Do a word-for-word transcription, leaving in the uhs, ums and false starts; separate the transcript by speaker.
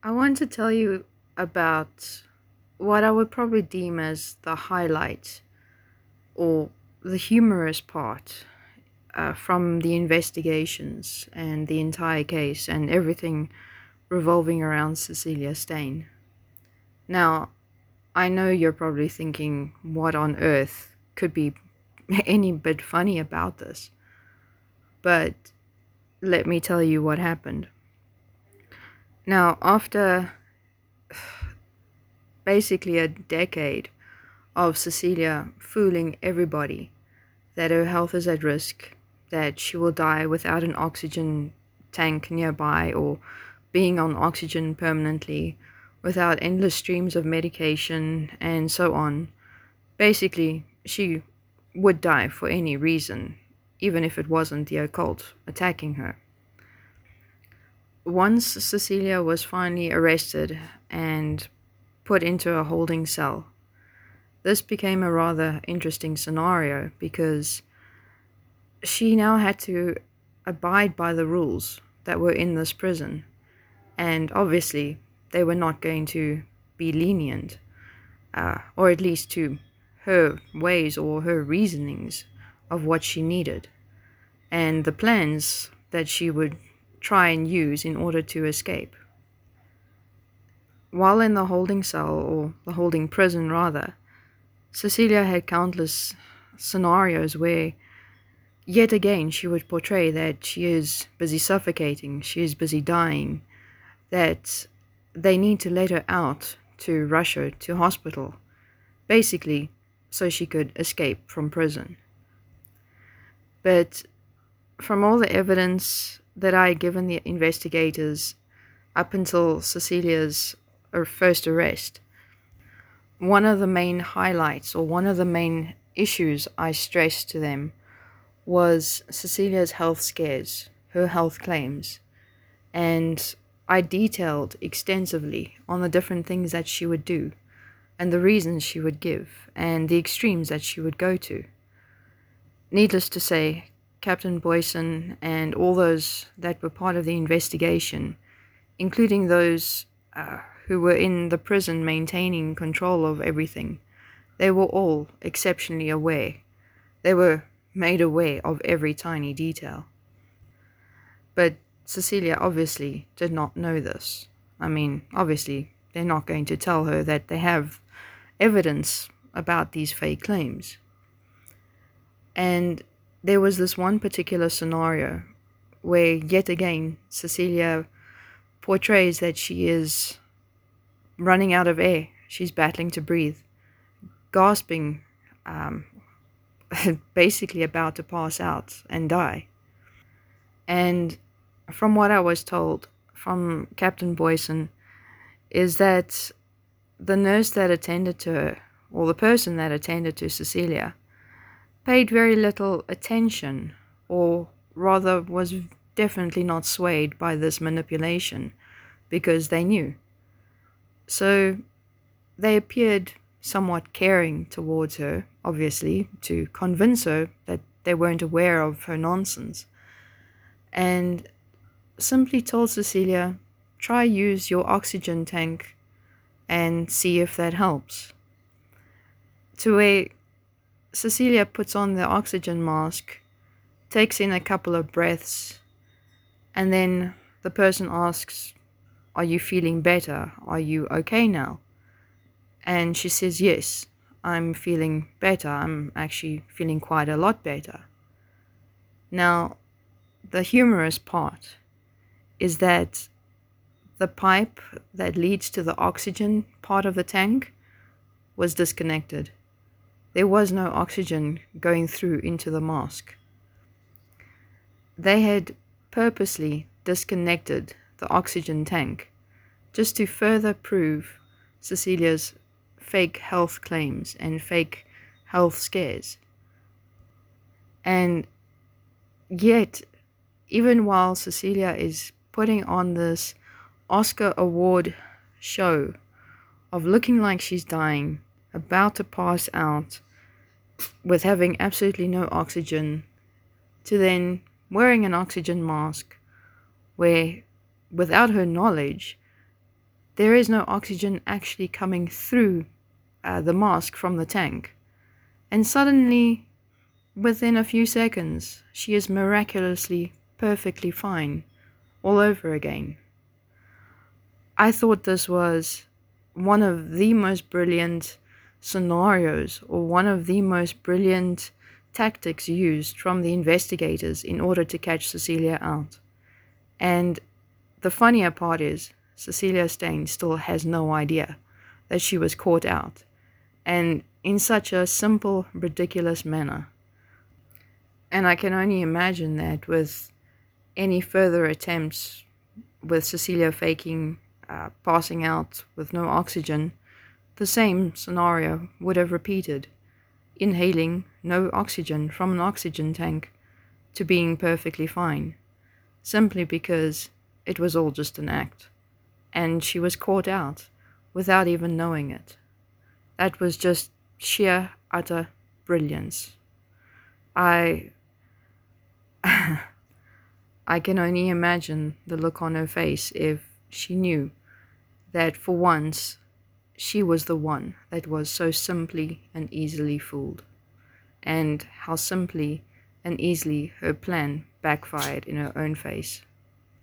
Speaker 1: I want to tell you about what I would probably deem as the highlight or the humorous part uh, from the investigations and the entire case and everything revolving around Cecilia Stain. Now, I know you're probably thinking, what on earth could be any bit funny about this? But let me tell you what happened. Now, after basically a decade of Cecilia fooling everybody that her health is at risk, that she will die without an oxygen tank nearby or being on oxygen permanently, without endless streams of medication, and so on. Basically, she would die for any reason, even if it wasn't the occult attacking her. Once Cecilia was finally arrested and put into a holding cell, this became a rather interesting scenario because she now had to abide by the rules that were in this prison, and obviously they were not going to be lenient, uh, or at least to her ways or her reasonings of what she needed, and the plans that she would try and use in order to escape. While in the holding cell, or the holding prison rather, Cecilia had countless scenarios where yet again she would portray that she is busy suffocating, she is busy dying, that they need to let her out to rush her to hospital, basically so she could escape from prison. But from all the evidence that I had given the investigators up until Cecilia's er, first arrest, one of the main highlights or one of the main issues I stressed to them was Cecilia's health scares, her health claims, and I detailed extensively on the different things that she would do, and the reasons she would give, and the extremes that she would go to. Needless to say, Captain Boyson and all those that were part of the investigation, including those uh, who were in the prison maintaining control of everything, they were all exceptionally aware. They were made aware of every tiny detail. But Cecilia obviously did not know this. I mean, obviously, they're not going to tell her that they have evidence about these fake claims. And there was this one particular scenario where, yet again, Cecilia portrays that she is running out of air. She's battling to breathe, gasping, um, basically about to pass out and die. And from what I was told from Captain Boyson, is that the nurse that attended to her, or the person that attended to Cecilia, paid very little attention, or rather was definitely not swayed by this manipulation, because they knew. So they appeared somewhat caring towards her, obviously, to convince her that they weren't aware of her nonsense, and simply told Cecilia, try use your oxygen tank and see if that helps. To where Cecilia puts on the oxygen mask, takes in a couple of breaths, and then the person asks, are you feeling better? Are you okay now? And she says, yes, I'm feeling better. I'm actually feeling quite a lot better. Now, the humorous part is that the pipe that leads to the oxygen part of the tank was disconnected. There was no oxygen going through into the mask. They had purposely disconnected the oxygen tank just to further prove Cecilia's fake health claims and fake health scares. And yet, even while Cecilia is putting on this Oscar award show of looking like she's dying, about to pass out, with having absolutely no oxygen, to then wearing an oxygen mask, where, without her knowledge, there is no oxygen actually coming through uh, the mask from the tank. And suddenly, within a few seconds, she is miraculously perfectly fine all over again. I thought this was one of the most brilliant scenarios, or one of the most brilliant tactics used from the investigators in order to catch Cecilia out. And the funnier part is, Cecilia Steyn still has no idea that she was caught out, and in such a simple, ridiculous manner. And I can only imagine that with any further attempts with Cecilia faking uh, passing out with no oxygen, the same scenario would have repeated, inhaling no oxygen from an oxygen tank to being perfectly fine, simply because it was all just an act, and she was caught out without even knowing it. That was just sheer, utter brilliance. I I can only imagine the look on her face if she knew that for once she was the one that was so simply and easily fooled, and how simply and easily her plan backfired in her own face.